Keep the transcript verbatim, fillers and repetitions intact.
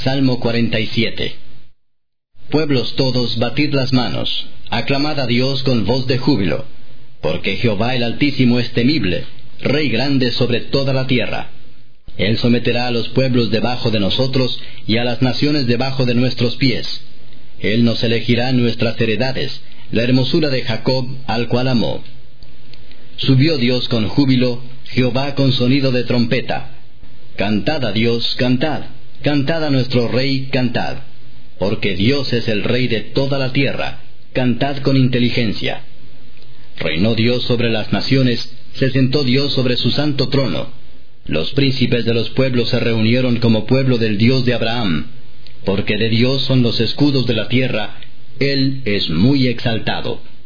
Salmo cuarenta y siete. Pueblos todos, batid las manos, aclamad a Dios con voz de júbilo, porque Jehová el Altísimo es temible, Rey grande sobre toda la tierra. Él someterá a los pueblos debajo de nosotros, y a las naciones debajo de nuestros pies. Él nos elegirá nuestras heredades, la hermosura de Jacob, al cual amó. Subió Dios con júbilo, Jehová con sonido de trompeta. Cantad a Dios, cantad, cantad a nuestro Rey, cantad. Porque Dios es el Rey de toda la tierra, cantad con inteligencia. Reinó Dios sobre las naciones, se sentó Dios sobre su santo trono. Los príncipes de los pueblos se reunieron como pueblo del Dios de Abraham. Porque de Dios son los escudos de la tierra, Él es muy exaltado.